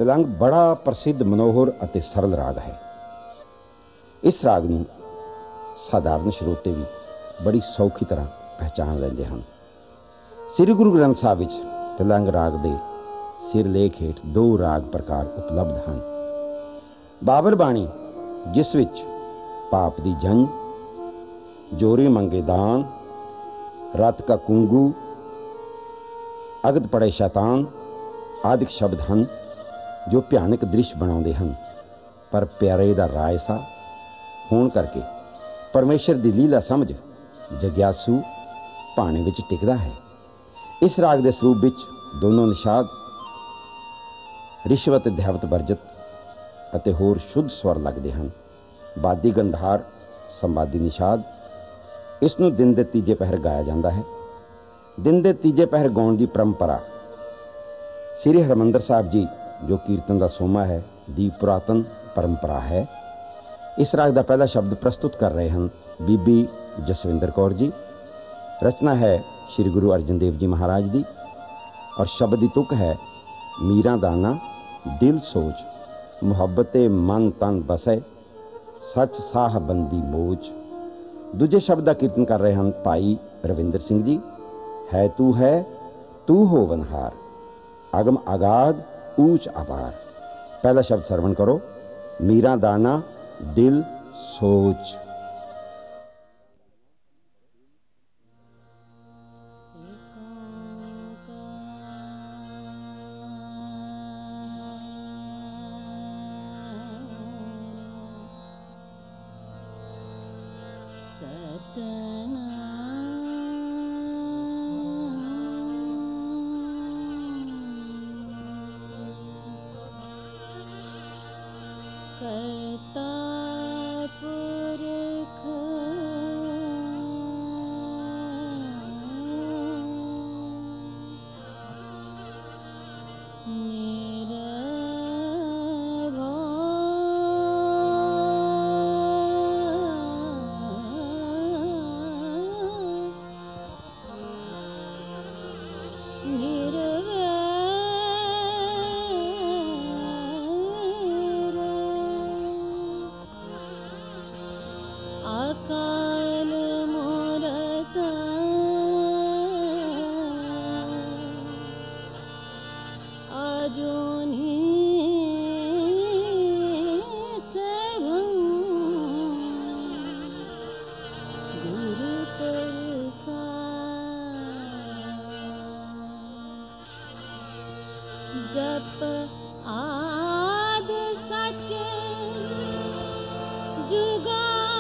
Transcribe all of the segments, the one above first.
ਤਿਲੰਗ ਬੜਾ ਪ੍ਰਸਿੱਧ, ਮਨੋਹਰ ਅਤੇ ਸਰਲ ਰਾਗ ਹੈ। ਇਸ ਰਾਗ ਨੂੰ ਸਾਧਾਰਨ ਸਰੋਤੇ ਵੀ ਬੜੀ ਸੌਖੀ ਤਰ੍ਹਾਂ ਪਹਿਚਾਣ ਲੈਂਦੇ ਹਨ। ਸ੍ਰੀ ਗੁਰੂ ਗ੍ਰੰਥ ਸਾਹਿਬ ਵਿੱਚ ਤਿਲੰਗ ਰਾਗ ਦੇ ਸਿਰਲੇਖ ਹੇਠ 2 ਰਾਗ ਪ੍ਰਕਾਰ ਉਪਲਬਧ ਹਨ। ਬਾਬਰ ਬਾਣੀ, ਜਿਸ ਵਿੱਚ ਪਾਪ ਦੀ ਜੰਜ, ਜੋਰੇ ਮੰਗੇ ਦਾਨ, ਰਤ ਕਾ ਕੁੰਗੂ, ਅਗਦ ਪੜੇ ਸ਼ੈਤਾਨ ਆਦਿਕ ਸ਼ਬਦ ਹਨ ਜੋ ਭਿਆਨਕ ਦ੍ਰਿਸ਼ ਬਣਾਉਂਦੇ ਹਨ, ਪਰ ਪਿਆਰੇ ਦਾ ਰਾਇਸਾ ਹੋਣ ਕਰਕੇ ਪਰਮੇਸ਼ਰ ਦੀ ਲੀਲਾ ਸਮਝ ਜਗਿਆਸੂ ਭਾਣੇ ਵਿੱਚ ਟਿਕਦਾ ਹੈ। ਇਸ ਰਾਗ ਦੇ ਸਰੂਪ ਵਿੱਚ ਦੋਨੋਂ ਨਿਸ਼ਾਦ, ਰਿਸ਼ਵਤ, ਧੈਵਤ, ਵਰਜਤ ਅਤੇ ਹੋਰ ਸ਼ੁੱਧ ਸਵਰ ਲੱਗਦੇ ਹਨ। ਬਾਦੀ ਗੰਧਾਰ ਸੰਵਾਦੀ ਨਿਸ਼ਾਦ। ਇਸ ਨੂੰ ਦਿਨ ਦੇ ਤੀਜੇ ਪਹਿਰ ਗਾਇਆ ਜਾਂਦਾ ਹੈ। ਦਿਨ ਦੇ ਤੀਜੇ ਪਹਿਰ ਗਾਉਣ ਦੀ ਪਰੰਪਰਾ ਸ੍ਰੀ ਹਰਿਮੰਦਰ ਸਾਹਿਬ ਜੀ, ਜੋ ਕੀਰਤਨ ਦਾ ਸੋਮਾ ਹੈ, ਦੀ ਪੁਰਾਤਨ ਪਰੰਪਰਾ ਹੈ। ਇਸ ਰਾਗ ਦਾ ਪਹਿਲਾ ਸ਼ਬਦ ਪ੍ਰਸਤੁਤ ਕਰ ਰਹੇ ਹਨ ਬੀਬੀ ਜਸਵਿੰਦਰ ਕੌਰ ਜੀ। ਰਚਨਾ ਹੈ ਸ਼੍ਰੀ ਗੁਰੂ ਅਰਜਨ ਦੇਵ ਜੀ ਮਹਾਰਾਜ ਦੀ, ਔਰ ਸ਼ਬਦ ਦੀ ਤੁਕ ਹੈ ਮੀਰਾਂ ਦਾਨਾ ਦਿਲ ਸੋਚ, ਮੁਹੱਬਤੇ ਮਨ ਤਨ ਬਸੈ, ਸੱਚ ਸਾਹ ਬੰਦੀ ਮੋਚ। ਦੂਜੇ ਸ਼ਬਦ ਦਾ ਕੀਰਤਨ ਕਰ ਰਹੇ ਹਨ ਭਾਈ ਰਵਿੰਦਰ ਸਿੰਘ ਜੀ। ਹੈ ਤੂੰ ਹੋਵਨਹਾਰ, ਅਗਮ ਅਗਾਧ ਊਚ ਅਪਾਰ। ਪਹਿਲਾ ਸ਼ਬਦ ਸਰਵਣ ਕਰੋ, ਮੀਰਾਂ ਦਾਨਾ ਦਿਲ ਸੋਚ। करता पुरख अकाल मूरत अजूनी सेवं गुरु परसा जप आद सच जुगा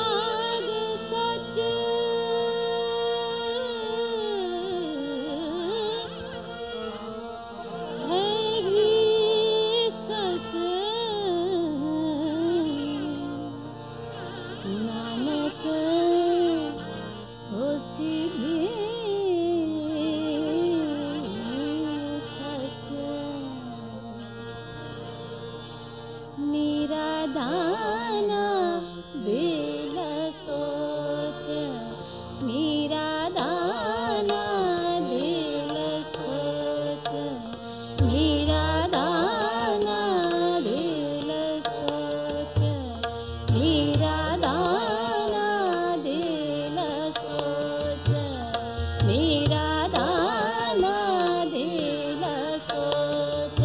दाना दिल सोच, मेरा दाना दिल सोच, मेरा दाना दिल सोच, मेरा दाना दिल सोच, मेरा दाना दिल सोच।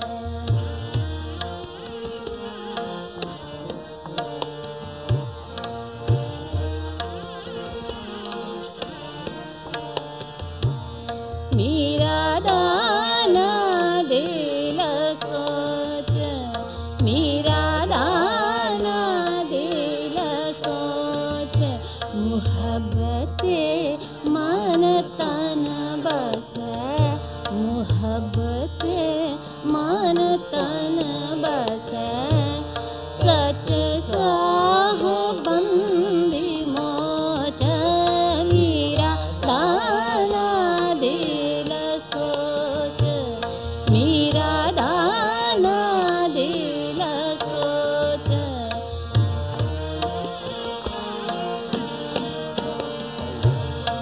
मेरा दाना दिल सोच, मेरा दाना दिल सोच, मुहब्बते मन तन बसै, मुहब्बते मन तन बसै, सच साह बंदी मोच, मेरा दाना दिल सोच, मेरा दाना दिल सोच।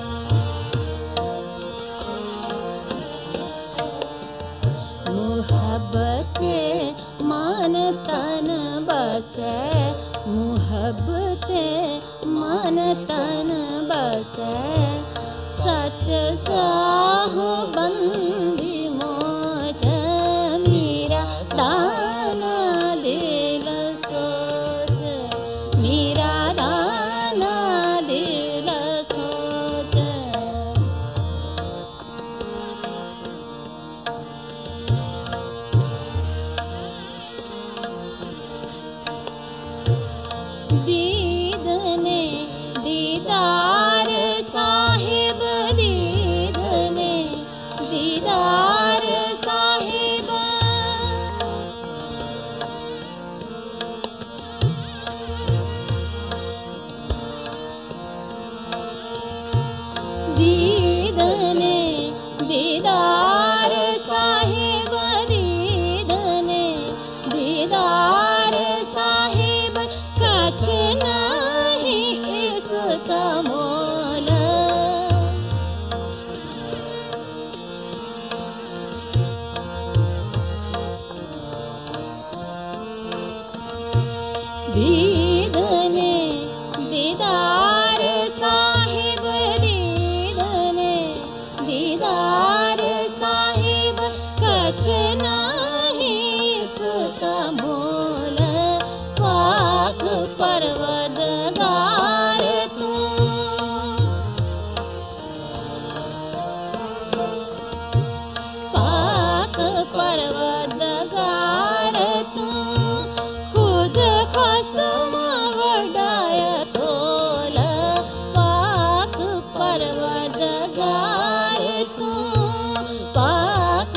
मुहब्बत मुहब्बते मन तन बसै, मुहब्बते मन तन बसै, सच साहो बंदी मोच, मीरा दाना दिल सोच, मीरा दाना दिल सोच। दीदने दीदार साहिब, दीदने दीदार साहिब, दीदने दीदार साहिब, दीदने दीदार साहिब, कछ नहीं इसका मोल, दीदने दीदार साहिब, दीदने दीदार साहिब, कछ नहीं इसका मोल, पाक परवदगार तू, पाक परवदगार तू, खुद खसम वडाया तोल, पाक परवदगार तू, पाक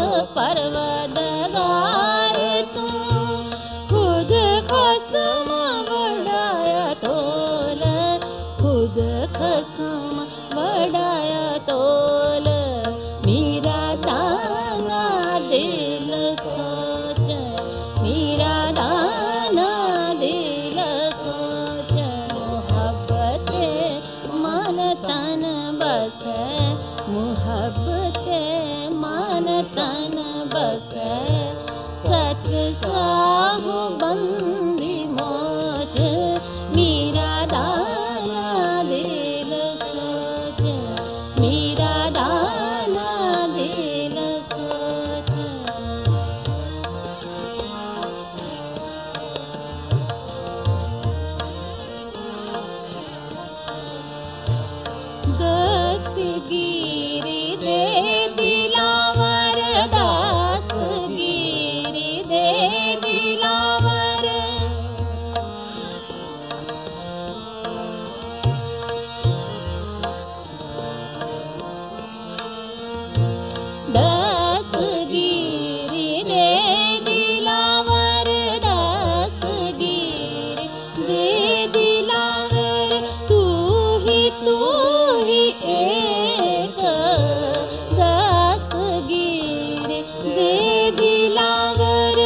परवदगार तू, खुद खसम वडाया तोल, खुद खसम वडाया तोल, मीरा दाना दिल सोच, मीरा दाना दिल सोच, मुहब्बते मन तन बसै, मुहब्बते मन तन बसै, सच साहो बंदी मोच, मीरा दाना दिल सोच, मीरा दाना दिल सोच। दस्तगीरी दे दिलावर, दस्तगीरी दे दिलावर, दस्तगीरी दे दिलावर, दस्तगीरी दे दिलावर, तू ही एक, दस्तगीरी दे दिलावर,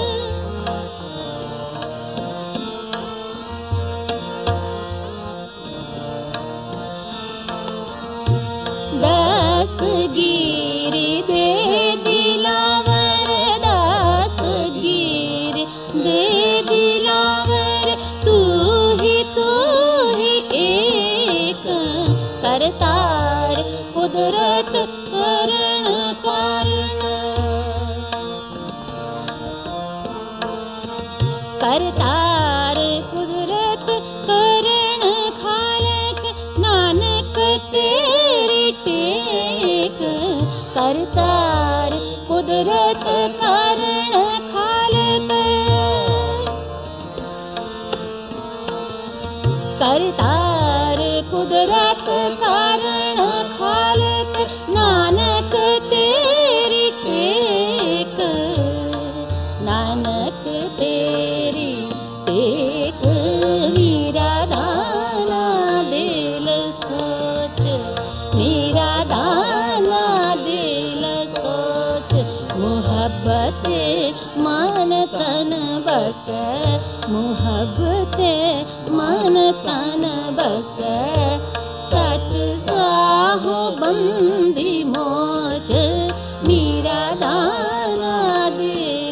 दस्तगीरी दे दिलावर, दस्तगीरी दे दिलावर, तू ही एक, करतार कुदरत करण कारण, करतार कुदरत करण खालक, नानक तेरी टेक, करतार कुदरत करण खालक, करतार कुदरत करण खालक, नानक तेरी टेक, नानक तेरी टेक, मीरा दाना दिल सोच, मीरा दाना दिल सोच, मुहब्बते मन तन बसै, मुहब्बते मन तन बसै, सच साहो बंदी मोच, मीरा दाना दिल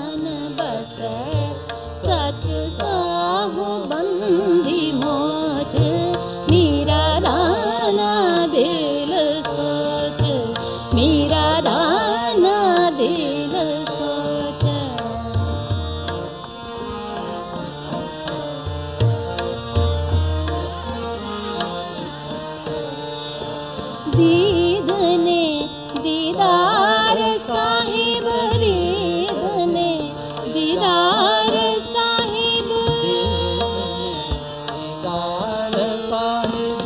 तन बसै सच साहु बंदी मोच मीरा दाना दिल सोच मीरा दाना दिल सोच दीद ने दीदार साहिब दीद ने दीदार साहिब दीदार साहिब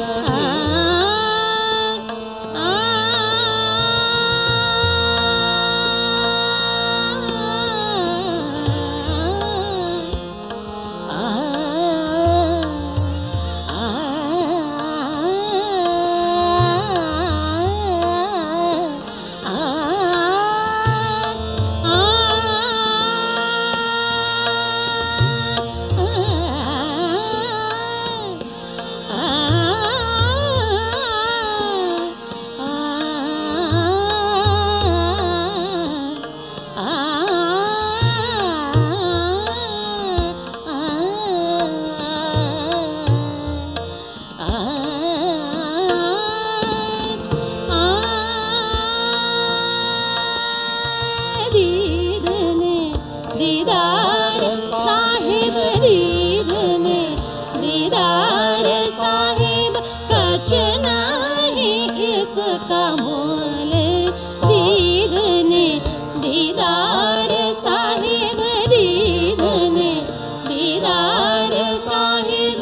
दीद ने दीदार साहिब दीद ने दीदार साहिब कछ नहीं इसका मोल दीद ने दीदार साहिब दीद ने दीदार साहिब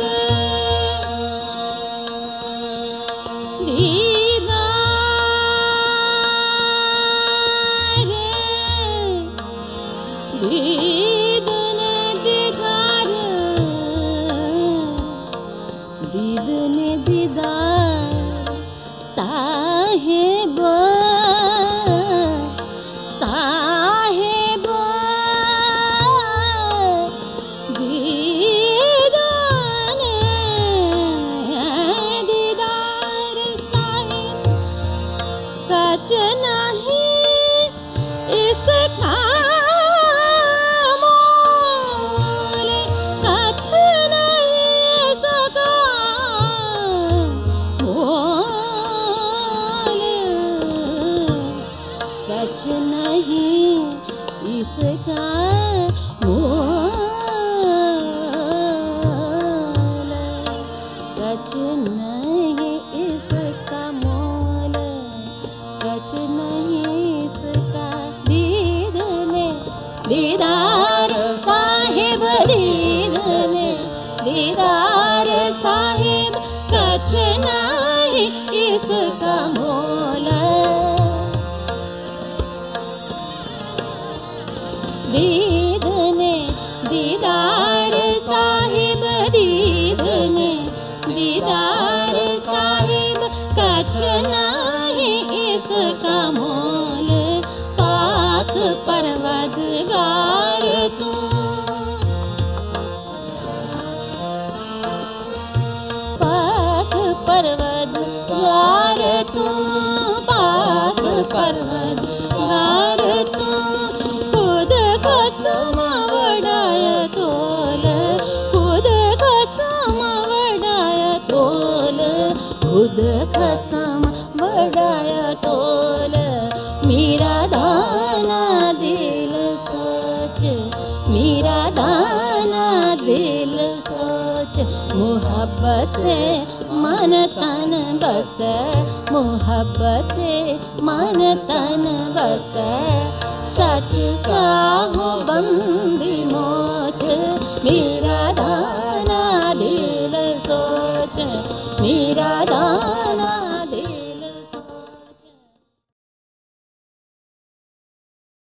दीद ने दीदार दीद ने दीदार साहिब साहिब दीद ने दीदार साहिब कछ नहीं इसका मोल कछ नहीं इसका मोल कछ नहीं इसका मोल कछ नहीं इसका मोल कछ नहीं इसका दीद ने दीदार साहिब दीद ने दीदार साहिब कछ नहीं इसका मोल दीद ने दीदार साहिब दीद ने दीदार साहिब कछ नहीं इसका मोल पाक परवदगार तू पाक परवदगार तू पाक परवदगार तू खुद को समवड़ाय तोल खुद को समवड़ाय तोल खुद कसम बढ़ाय तोल मीरा दाना दिल सोच मीरा दाना दिल सोच मोहब्बत मन तन बस मोहब्बत मन तन बस सच साहु बंदी मोच मीरा दाना दिल सोच मीरा दाना